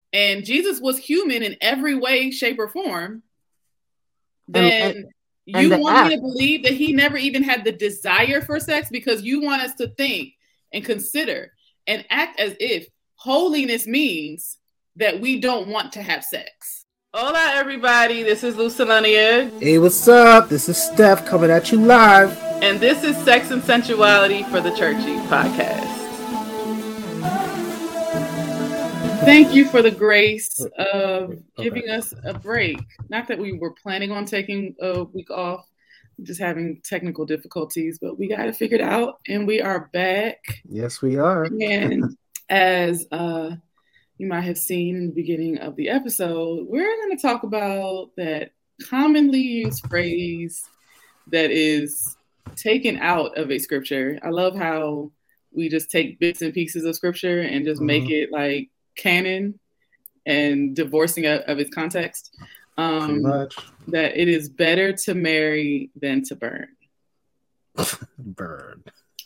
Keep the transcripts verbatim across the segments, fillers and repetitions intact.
and Jesus was human in every way, shape, or form, then and, and, you and want act, me to believe that he never even had the desire for sex, because you want us to think and consider and act as if holiness means that we don't want to have sex. Hola, everybody. This is Lucilania. Hey, what's up? This is Steph coming at you live. And this is Sex and Sensuality for the Churchy podcast. Thank you for the grace of giving okay. us a break. Not that we were planning on taking a week off, just having technical difficulties, but we got it figured out and we are back. Yes, we are. And as uh, you might have seen in the beginning of the episode, we're going to talk about that commonly used phrase that is taken out of a scripture. I love how we just take bits and pieces of scripture and just mm-hmm. make it like canon and divorcing of, of its context. Um, much. That it is better to marry than to burn. Burn.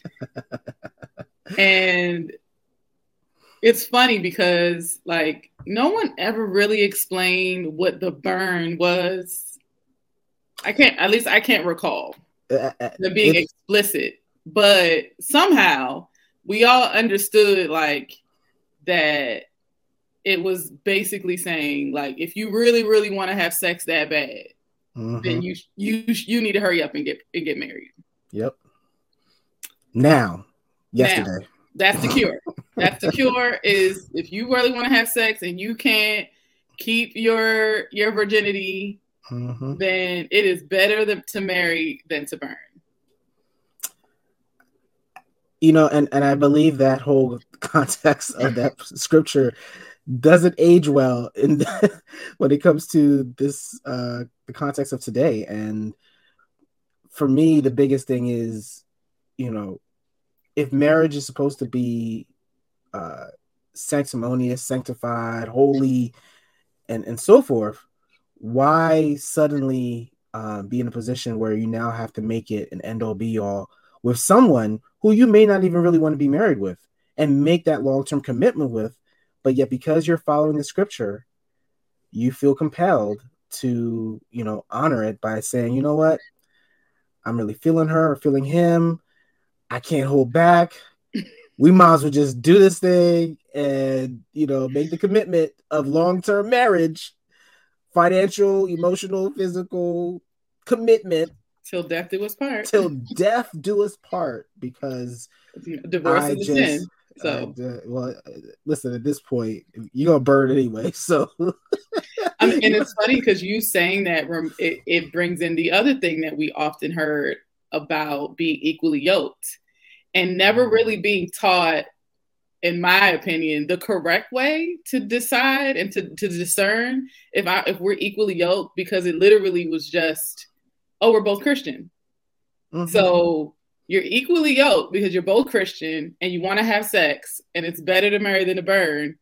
And it's funny because like no one ever really explained what the burn was. I can't, at least I can't recall uh, them being it's... explicit, but somehow we all understood like that it was basically saying like, if you really, really want to have sex that bad, mm-hmm. then you, you, you need to hurry up and get, and get married. Yep. Now, yesterday. Now, that's the cure. That's the cure is if you really want to have sex and you can't keep your, your virginity, mm-hmm. then it is better than, to marry than to burn. You know, and, and I believe that whole context of that scripture doesn't age well in the, when it comes to this, uh, the context of today. And for me, the biggest thing is, you know, if marriage is supposed to be uh, sanctimonious, sanctified, holy, and, and so forth, why suddenly uh, be in a position where you now have to make it an end-all be-all with someone who you may not even really want to be married with and make that long-term commitment with, but yet because you're following the scripture, you feel compelled to, you know, honor it by saying, you know what, I'm really feeling her or feeling him. I can't hold back. We might as well just do this thing and, you know, make the commitment of long-term marriage, financial, emotional, physical commitment. Till death do us part. Till death do us part, because divorce is a sin. So, uh, well, listen, at this point, you're going to burn anyway. So, I mean, and it's funny because you saying that it, it brings in the other thing that we often heard about being equally yoked and never really being taught, in my opinion, the correct way to decide and to, to discern if I, if we're equally yoked, because it literally was just, oh, we're both Christian. Mm-hmm. So you're equally yoked because you're both Christian and you want to have sex and it's better to marry than to burn.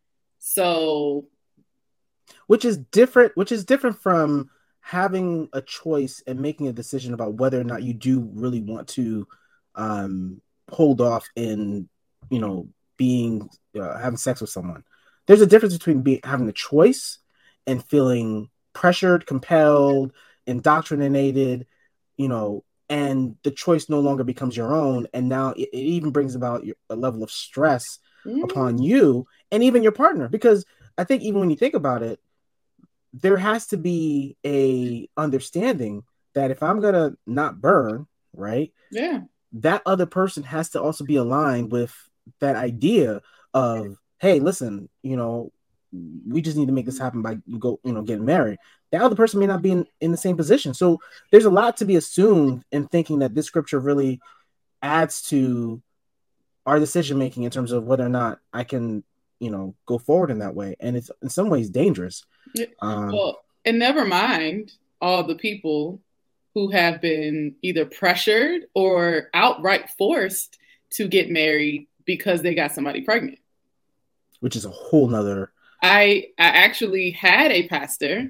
So, which is different, which is different from having a choice and making a decision about whether or not you do really want to um, hold off in, you know, being, uh, having sex with someone. There's a difference between being, having a choice and feeling pressured, compelled, indoctrinated, you know, and the choice no longer becomes your own. And now it, it even brings about your, a level of stress mm. upon you and even your partner. Because I think even when you think about it, there has to be a understanding that if I'm going to not burn, right? Yeah. That other person has to also be aligned with that idea of, hey, listen, you know, we just need to make this happen by go, you know, getting married. That other person may not be in, in the same position. So there's a lot to be assumed in thinking that this scripture really adds to our decision making in terms of whether or not I can, you know, go forward in that way. And it's in some ways dangerous. Yeah. Um, well, and never mind all the people who have been either pressured or outright forced to get married because they got somebody pregnant. Which is a whole nother. I I actually had a pastor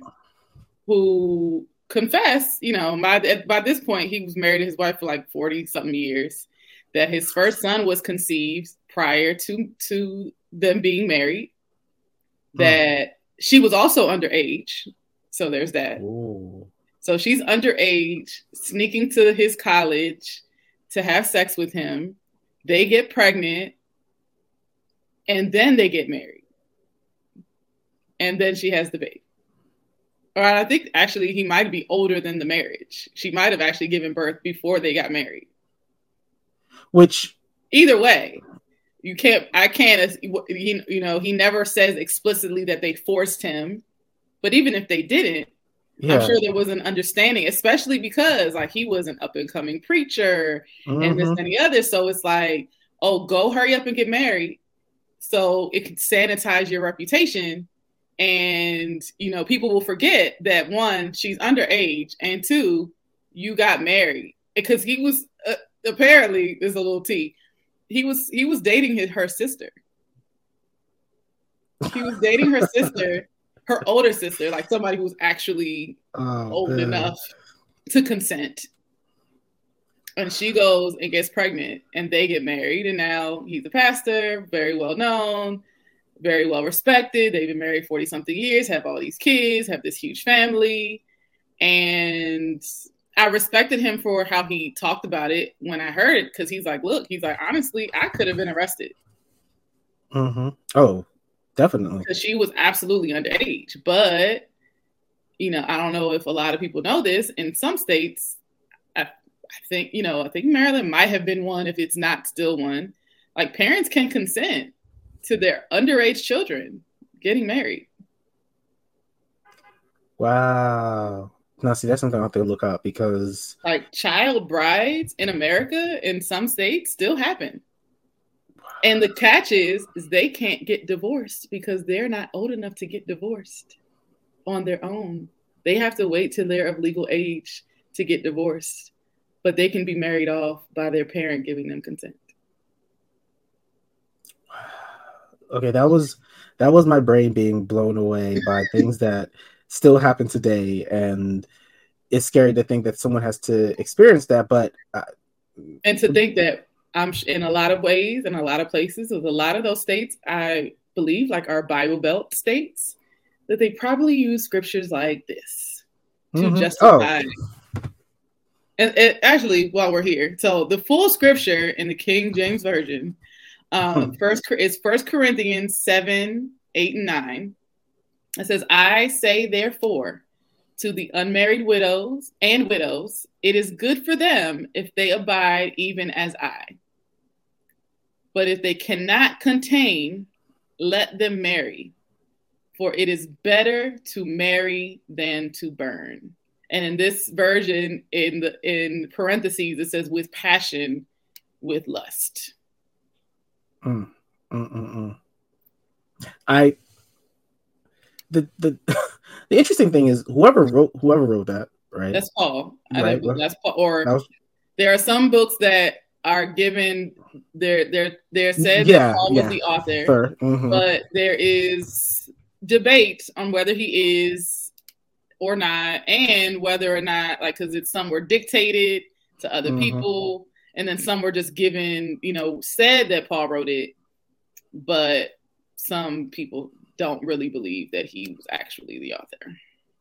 who confessed, you know, by, by this point, he was married to his wife for like forty something years, that his first son was conceived prior to, to them being married, that she was also underage. So there's that. Ooh. So she's underage, sneaking to his college to have sex with him. They get pregnant, and then they get married. And then she has the baby. Or I think actually he might be older than the marriage. She might have actually given birth before they got married. Which, either way, you can't, I can't, you know, he never says explicitly that they forced him. But even if they didn't, yeah. I'm sure there was an understanding, especially because like he was an up and coming preacher mm-hmm. and this and the other. So it's like, oh, go hurry up and get married so it can sanitize your reputation. And, you know, people will forget that one, she's underage, and two, you got married. Because he was uh, apparently, there's a little tea. He was he was dating his, her sister. He was dating her sister. Her older sister, like somebody who was actually oh, old man. enough to consent. And she goes and gets pregnant and they get married. And now he's a pastor, very well known, very well respected. They've been married forty something years, have all these kids, have this huge family. And I respected him for how he talked about it when I heard it. Cause he's like, look, he's like, honestly, I could have been arrested. Mm-hmm. Oh, definitely. Because she was absolutely underage. But, you know, I don't know if a lot of people know this. In some states, I, I think, you know, I think Maryland might have been one if it's not still one. Like parents can consent to their underage children getting married. Wow. Now, see, that's something I have to look up because... Like child brides in America in some states still happen. And the catch is, is they can't get divorced because they're not old enough to get divorced on their own. They have to wait till they're of legal age to get divorced, but they can be married off by their parent giving them consent. Okay, that was that was my brain being blown away by things that still happen today, and it's scary to think that someone has to experience that. But uh, and to think that. Um, in a lot of ways, in a lot of places, with a lot of those states, I believe, like our Bible Belt states, that they probably use scriptures like this to mm-hmm. justify. Oh. And, and actually, while we're here, so the full scripture in the King James Version, um, first is First Corinthians seven, eight, and nine. It says, "I say therefore to the unmarried widows and widows, it is good for them if they abide even as I. But if they cannot contain, let them marry, for it is better to marry than to burn." And in this version, in the in parentheses, it says with passion, with lust. Mm, mm, mm, mm. I the the the interesting thing is whoever wrote whoever wrote that, right? That's Paul. I right. think that's Paul. Or was, there are some books that are given they're they're they're said yeah, that Paul yeah, was the author, sure. mm-hmm. but there is debate on whether he is or not, and whether or not, like, because it's some were dictated to other mm-hmm. people, and then some were just given, you know, said that Paul wrote it, but some people don't really believe that he was actually the author.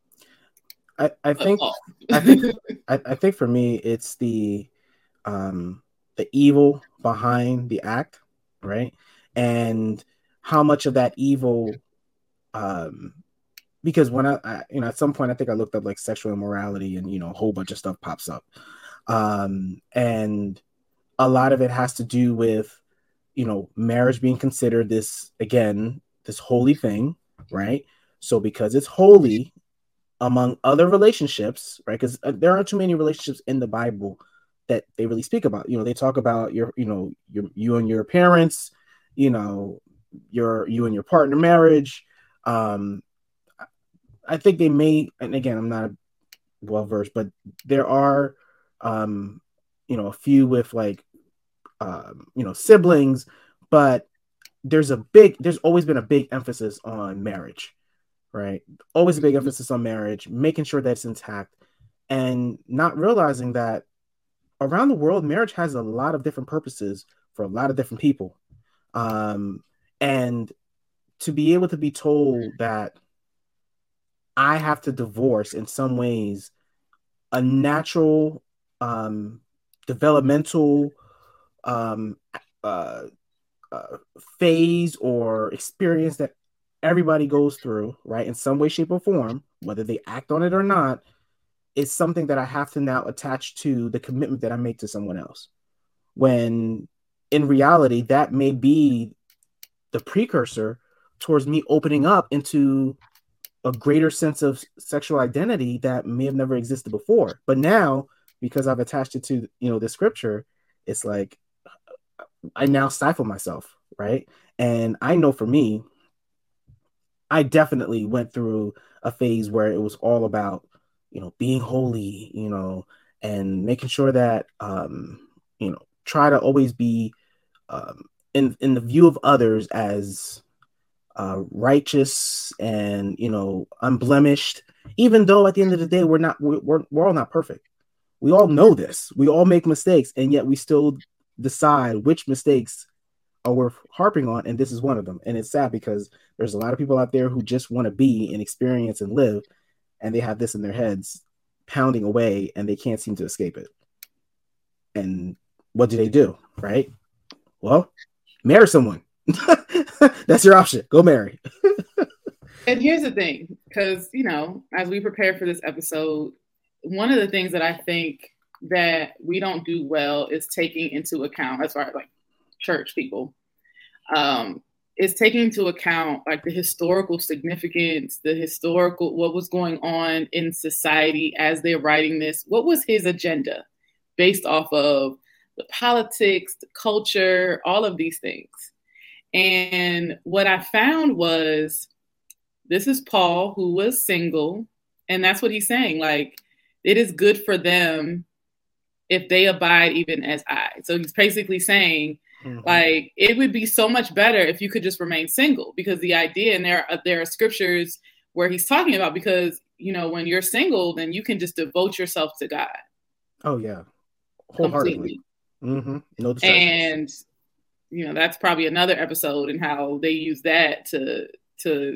I, I think I think I, I think for me it's the um the evil behind the act, right? And how much of that evil um because when I, I you know at some point I think I looked up like sexual immorality and you know a whole bunch of stuff pops up. Um and a lot of it has to do with you know marriage being considered this again this holy thing, right? So because it's holy among other relationships, right? Because uh, there aren't too many relationships in the Bible that they really speak about. You know, they talk about your, you know, your you and your parents, you know, your you and your partner marriage. Um, I think they may, and again, I'm not well versed, but there are, um, you know, a few with like, um, you know, siblings, but there's a big, there's always been a big emphasis on marriage. Right. Always a big emphasis on marriage, making sure that it's intact and not realizing that around the world, marriage has a lot of different purposes for a lot of different people. Um, and to be able to be told that, I have to divorce in some ways a natural um, developmental um, uh, uh, phase or experience that everybody goes through, right? In some way, shape, or form, whether they act on it or not, is something that I have to now attach to the commitment that I make to someone else. When in reality, that may be the precursor towards me opening up into a greater sense of sexual identity that may have never existed before. But now, because I've attached it to, you know, the scripture, it's like I now stifle myself, right? And I know for me, I definitely went through a phase where it was all about, you know, being holy, you know, and making sure that, um, you know, try to always be um, in in the view of others as uh, righteous and, you know, unblemished. Even though at the end of the day, we're not we're we're all not perfect. We all know this. We all make mistakes, and yet we still decide which mistakes are worth harping on, and this is one of them. And it's sad because there's a lot of people out there who just want to be and experience and live, and they have this in their heads pounding away, and they can't seem to escape it. And what do they do, right? Well, marry someone. That's your option. Go marry. And here's the thing, because, you know, as we prepare for this episode, one of the things that I think that we don't do well is taking into account, as far as like church people, um, is taking into account like the historical significance, the historical, what was going on in society as they're writing this. What was his agenda based off of the politics, the culture, all of these things? And what I found was, this is Paul, who was single, and that's what he's saying. Like, it is good for them if they abide even as I. So he's basically saying, mm-hmm. like, it would be so much better if you could just remain single, because the idea, and there are, there are scriptures where he's talking about, because, you know, when you're single, then you can just devote yourself to God. Oh, yeah. Wholeheartedly. Mm-hmm. No and, you know, that's probably another episode in how they use that to, to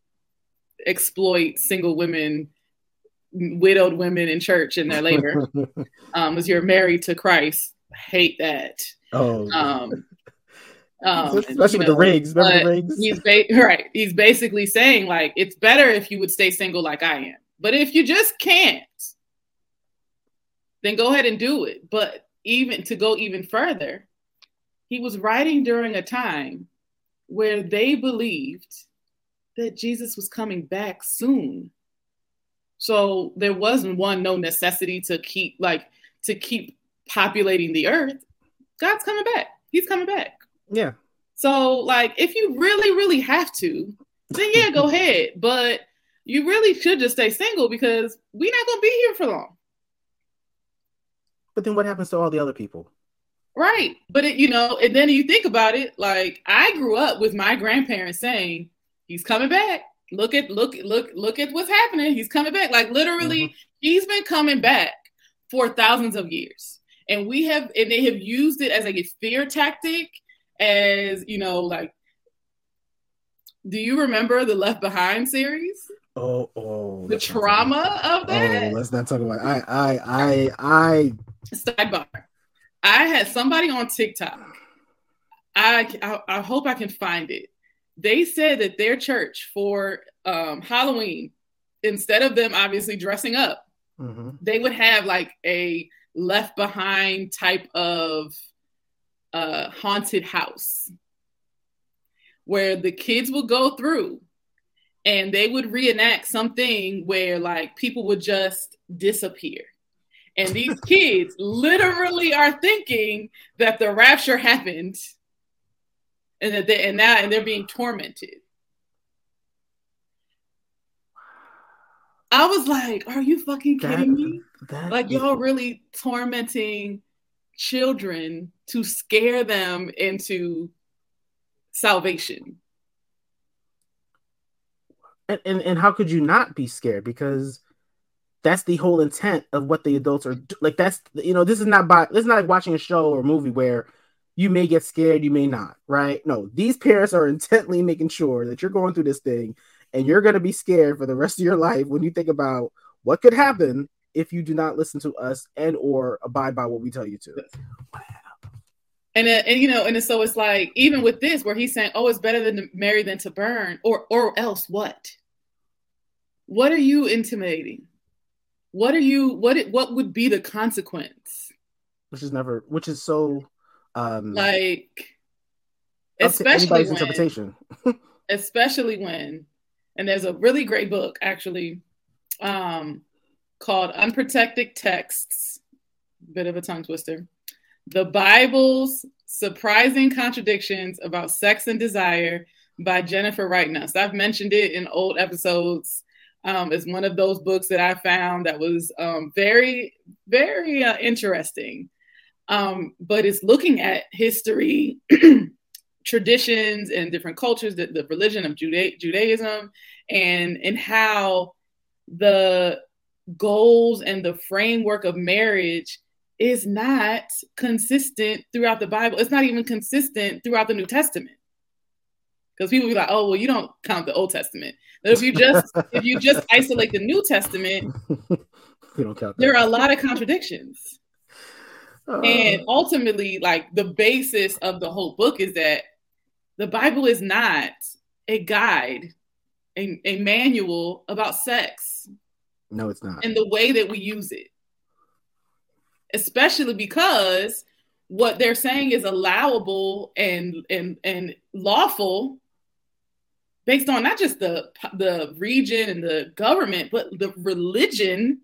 exploit single women, widowed women in church in their labor. um, as you're married to Christ, I hate that. Oh, um, um, especially with know, the rings. Remember the rings? He's ba- right. He's basically saying, like, it's better if you would stay single like I am. But if you just can't, then go ahead and do it. But even to go even further, he was writing during a time where they believed that Jesus was coming back soon. So there wasn't one, no necessity to keep like to keep populating the earth. God's coming back. He's coming back. Yeah. So like, if you really, really have to, then yeah, go ahead. But you really should just stay single, because we're not going to be here for long. But then what happens to all the other people? Right. But it, you know, and then you think about it, like, I grew up with my grandparents saying, he's coming back. Look at, look, look, look at what's happening. He's coming back. Like, literally, mm-hmm. he's been coming back for thousands of years. And we have, and they have used it as like a fear tactic, as, you know, like, do you remember the Left Behind series? Oh, oh. The trauma of that? Oh, let's not talk about it. I, I, I, I. Sidebar. I had somebody on TikTok. I, I, I hope I can find it. They said that their church for um, Halloween, instead of them obviously dressing up, mm-hmm. they would have like a Left Behind type of uh, haunted house where the kids would go through and they would reenact something where like people would just disappear. And these kids literally are thinking that the rapture happened, and that they, and now and they're being tormented. I was like, "Are you fucking kidding that, me? That like, y'all really tormenting children to scare them into salvation?" And, and and how could you not be scared? Because that's the whole intent of what the adults are like. That's, you know, this is not by this is not like watching a show or a movie where you may get scared, you may not, right? No, these parents are intently making sure that you're going through this thing and you're going to be scared for the rest of your life when you think about what could happen if you do not listen to us and or abide by what we tell you to. And, uh, and you know, and so it's like, even with this, where he's saying, oh, it's better than to marry than to burn, or or else what? What are you intimating? What are you, what what would be the consequence? Which is never, which is so... Um, like, especially when, interpretation. especially when, and there's a really great book, actually, um, called Unprotected Texts, bit of a tongue twister. The Bible's Surprising Contradictions About Sex and Desire by Jennifer Wright Nuss. I've mentioned it in old episodes. Um, it's one of those books that I found that was um, very, very uh, interesting. Um, but it's looking at history, traditions, and different cultures, the, the religion of Juda- Judaism, and, and how the goals and the framework of marriage is not consistent throughout the Bible. It's not even consistent throughout the New Testament. Because people be like, oh, well, you don't count the Old Testament. But if you just if you just isolate the New Testament, we don't count that. There are a lot of contradictions. Uh, and ultimately, like, the basis of the whole book is that the Bible is not a guide, a, a manual about sex. No, it's not. And the way that we use it. Especially because what they're saying is allowable and and and lawful based on not just the the region and the government, but the religion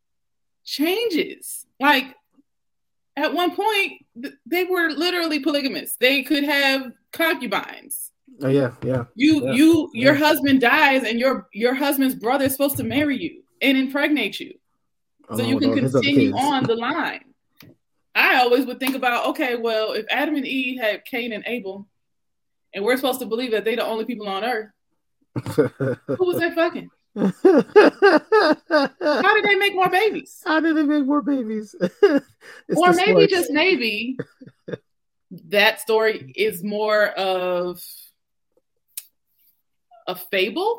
changes. Like, at one point, they were literally polygamous. They could have concubines. Oh yeah, yeah. You yeah, you yeah. your husband dies, and your your husband's brother is supposed to marry you and impregnate you, so Along you can continue kids. on the line. I always would think about, okay, well, if Adam and Eve had Cain and Abel, and we're supposed to believe that they're the only people on earth, who was they fucking? How did they make more babies? How did they make more babies? Or maybe just maybe that story is more of a fable.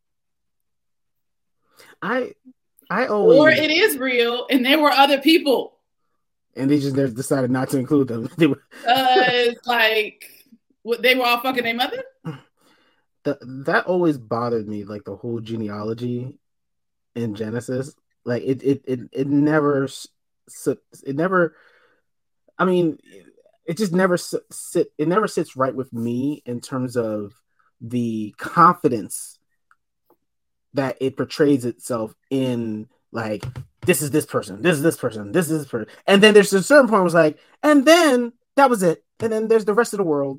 I I always Or it is real and there were other people. And they just decided not to include them. They were uh, it's like they were all fucking their mother. The, that always bothered me, like the whole genealogy in Genesis. Like it, it, it, it never, it never. I mean, it just never sit. It never sits right with me in terms of the confidence that it portrays itself in. Like, this is this person, this is this person, this is this person, and then there's a certain point where it's like, and then that was it. And then there's the rest of the world.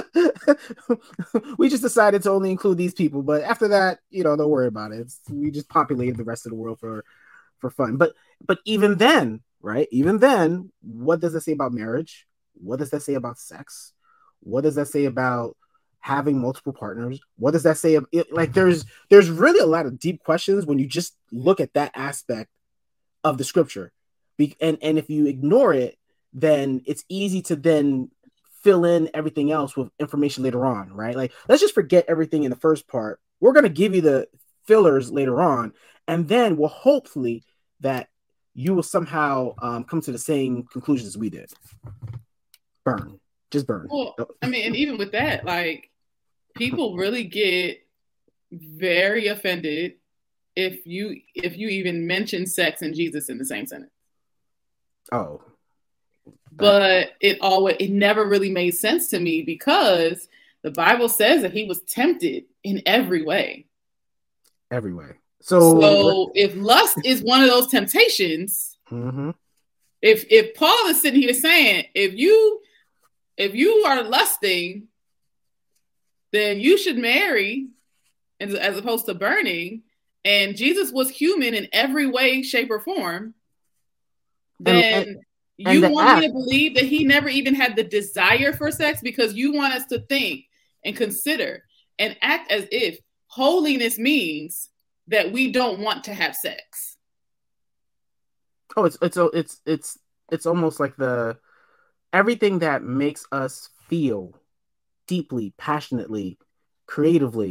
We just decided to only include these people. But after that, you know, don't worry about it. It's, we just populated the rest of the world for, for fun. But but even then, right? Even then, what does that say about marriage? What does that say about sex? What does that say about having multiple partners? What does that say? Of it? Like, there's there's really a lot of deep questions when you just look at that aspect of the scripture. Be- and, and if you ignore it, then it's easy to then fill in everything else with information later on, right? Like, let's just forget everything in the first part. We're going to give you the fillers later on, and then we'll hopefully that you will somehow um, come to the same conclusions as we did. Burn. Just burn. Well, I mean, and even with that, like, people really get very offended if you if you even mention sex and Jesus in the same sentence. Oh. But it always it never really made sense to me because the Bible says that he was tempted in every way. Every way. So, so if lust is one of those temptations, mm-hmm. if if Paul is sitting here saying, if you if you are lusting, then you should marry as, as opposed to burning, and Jesus was human in every way, shape, or form, then and, and- you And want act. me to believe that he never even had the desire for sex because you want us to think and consider and act as if holiness means that we don't want to have sex. Oh, it's it's it's it's it's almost like the everything that makes us feel deeply, passionately, creatively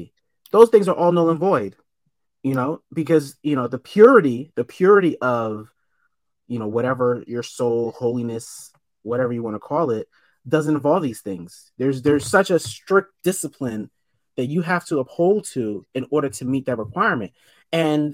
those things are all null and void, you know, because, you know, the purity, the purity of, you know, whatever your soul, holiness, whatever you want to call it, doesn't involve these things. There's there's such a strict discipline that you have to uphold to in order to meet that requirement. And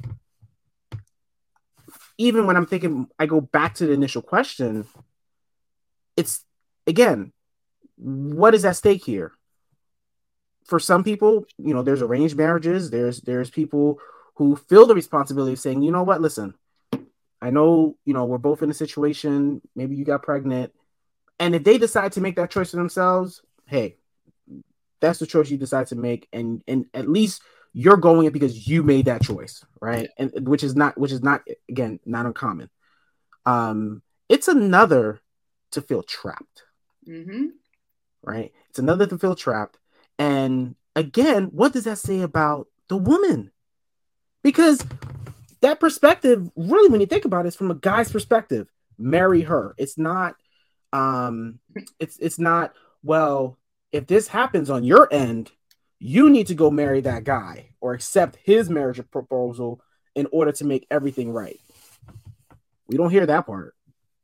even when I'm thinking, I go back to the initial question, it's, again, what is at stake here? For some people, you know, there's arranged marriages. There's there's people who feel the responsibility of saying, you know what, listen, I know, you know, we're both in a situation, maybe you got pregnant. And if they decide to make that choice for themselves, hey, that's the choice you decide to make. And and at least you're going it because you made that choice, right? And which is not, which is not, again, not uncommon. Um, it's another to feel trapped. Mm-hmm. Right? It's another to feel trapped. And again, what does that say about the woman? Because that perspective, really, when you think about it, is from a guy's perspective. Marry her. It's not, um, it's it's not, well, if this happens on your end, you need to go marry that guy or accept his marriage proposal in order to make everything right. We don't hear that part.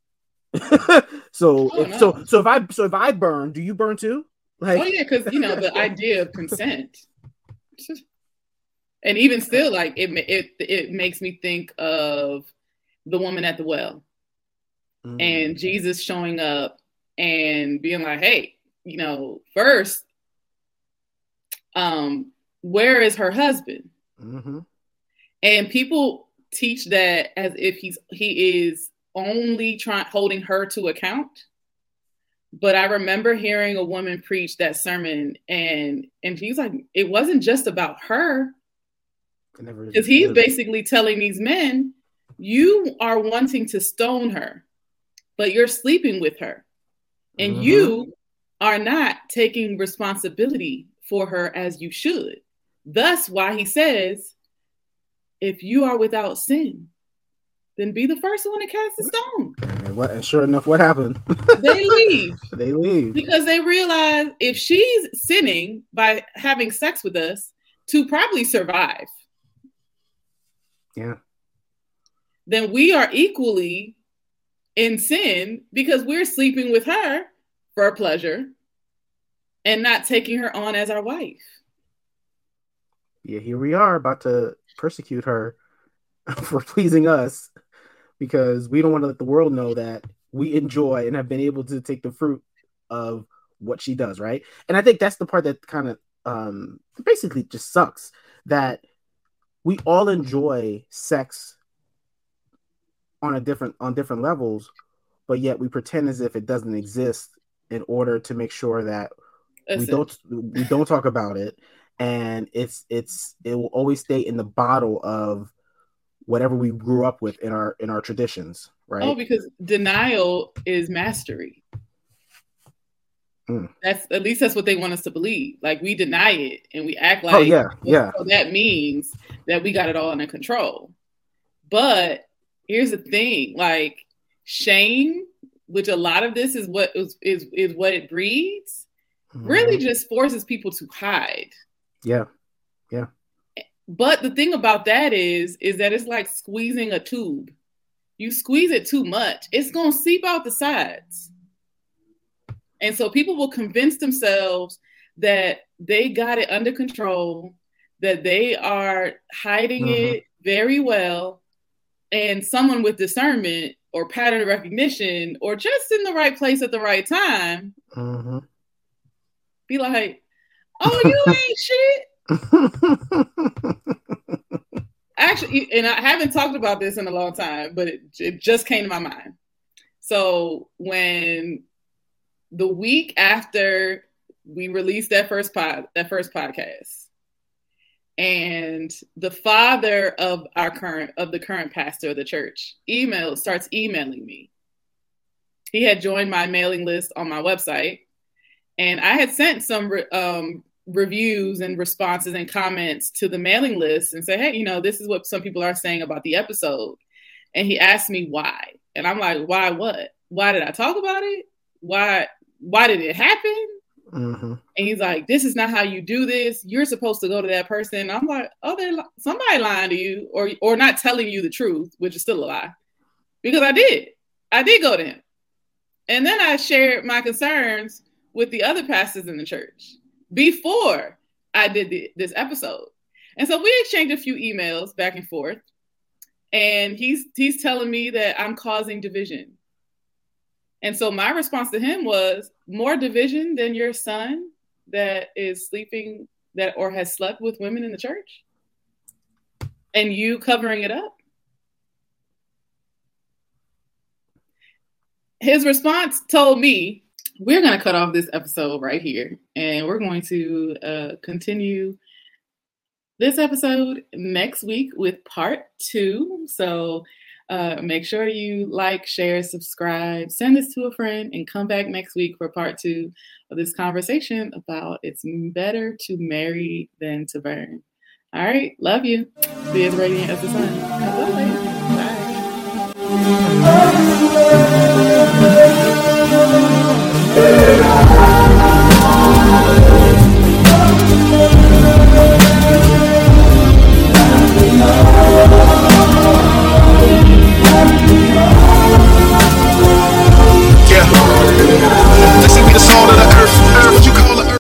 so oh, if no. so so if I so if I burn, do you burn too? Like, oh yeah, because you know the idea of consent, and even still, like it it it makes me think of the woman at the well, mm. and Jesus showing up and being like, "Hey, you know, first, um, where is her husband?" Mm-hmm. And people teach that as if he's he is only trying holding her to account. But I remember hearing a woman preach that sermon, and and he's like, it wasn't just about her, because he's basically telling these men, you are wanting to stone her, but you're sleeping with her, and mm-hmm. you are not taking responsibility for her as you should. Thus, why he says, if you are without sin, then be the first one to cast the stone. And, what, and sure enough, what happened? They leave. They leave. Because they realize if she's sinning by having sex with us to probably survive, yeah, then we are equally in sin because we're sleeping with her for pleasure and not taking her on as our wife. Yeah, here we are about to persecute her for pleasing us, because we don't want to let the world know that we enjoy and have been able to take the fruit of what she does, right? And I think that's the part that kind of um, basically just sucks, that we all enjoy sex on a different on different levels, but yet we pretend as if it doesn't exist in order to make sure that that's we it. don't we don't talk about it, and it's it's it will always stay in the bottle of whatever we grew up with in our in our traditions, right? Oh, because denial is mastery. Mm. That's at least that's what they want us to believe. Like, we deny it and we act like, oh yeah, yeah. So that means that we got it all under control. But here's the thing: like shame, which a lot of this is what is is, is what it breeds, mm. really just forces people to hide. Yeah, yeah. But the thing about that is, is that it's like squeezing a tube. You squeeze it too much, it's going to seep out the sides. And so people will convince themselves that they got it under control, that they are hiding mm-hmm. it very well. And someone with discernment or pattern recognition, or just in the right place at the right time, mm-hmm. be like, oh, you ain't shit. Actually, and I haven't talked about this in a long time, but it, it just came to my mind. So when the week after we released that first pod, that first podcast, and the father of our current of the current pastor of the church email starts emailing me. He had joined my mailing list on my website, and I had sent some um, reviews and responses and comments to the mailing list and say, hey, you know, this is what some people are saying about the episode. And he asked me why. And I'm like, why what? Why did I talk about it? Why, why did it happen? Mm-hmm. And he's like, this is not how you do this. You're supposed to go to that person. I'm like, oh, they're li- somebody lying to you, or or not telling you the truth, which is still a lie. Because I did. I did go to him. And then I shared my concerns with the other pastors in the church before I did the, this episode. And so we exchanged a few emails back and forth. And he's he's telling me that I'm causing division. And so my response to him was, more division than your son that is sleeping that or has slept with women in the church? And you covering it up? His response told me, we're going to cut off this episode right here. And we're going to uh, continue this episode next week with part two. So uh, make sure you like, share, subscribe, send this to a friend, and come back next week for part two of this conversation about it's better to marry than to burn. All right. Love you. Be as radiant as the sun. Bye. Bye.